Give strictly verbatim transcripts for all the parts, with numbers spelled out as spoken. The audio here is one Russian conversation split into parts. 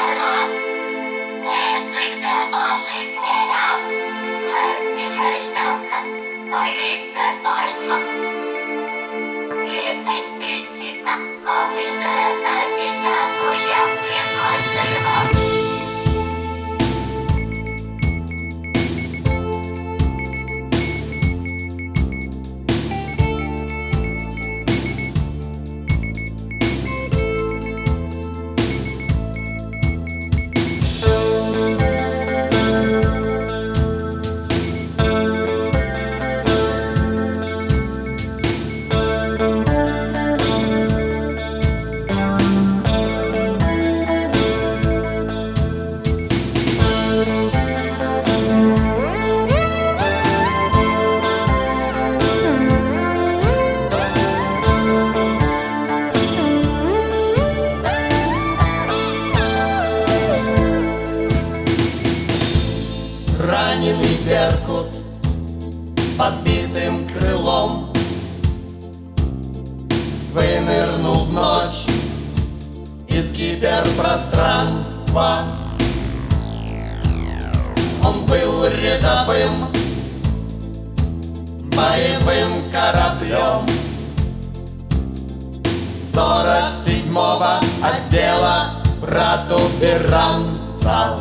Раненый беркут с подбитым крылом вынырнул в ночь из гиперпространства. Он был рядовым боевым кораблем сорок седьмого отдела протуберанца.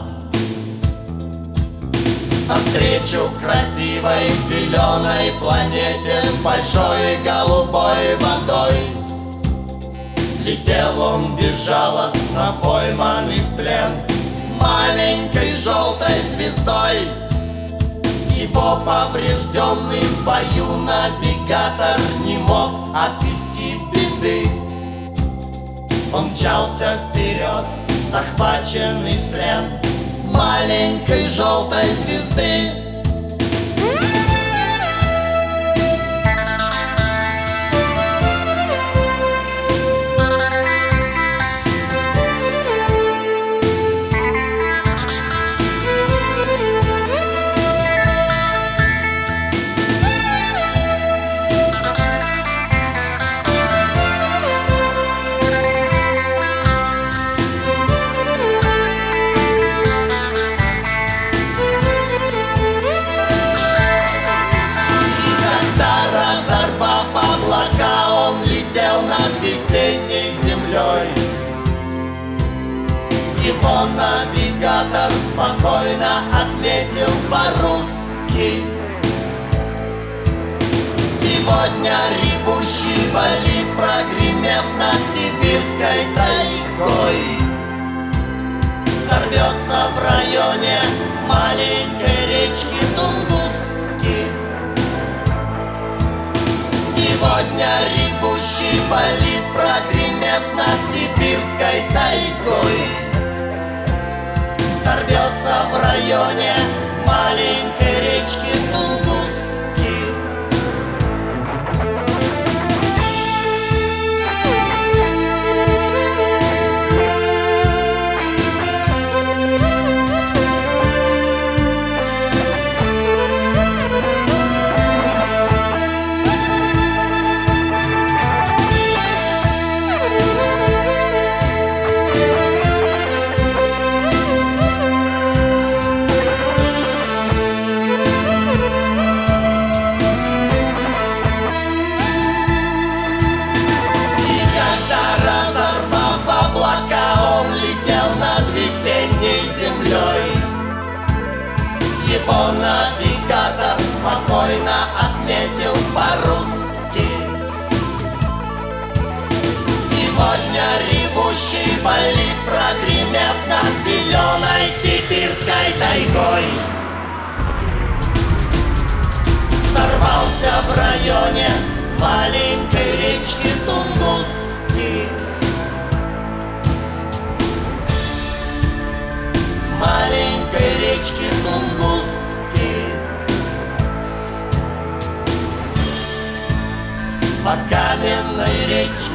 Навстречу красивой зеленой планете с большой голубой водой летел он безжалостно пойманный в плен маленькой желтой звездой. Его поврежденный в бою навигатор не мог отвести беды. Он мчался вперед, захваченный в плен маленькой желтой звезды. Весенней землей его навигатор спокойно отметил по-русски: сегодня ревущий болид, прогремев над сибирской тайгой, взорвется в районе маленькой речки Тунгуски. Сегодня ревущий болид, прогремев над сибирской тайгой, взорвется в районе маленькой речки Тунгуски. Его навигатор спокойно отметил по-русски: сегодня ревущий болид, прогремев над зеленой сибирской тайгой, взорвался в районе маленькой речки Тунгуски. Маленькой речки Тунгуски. По каменной речке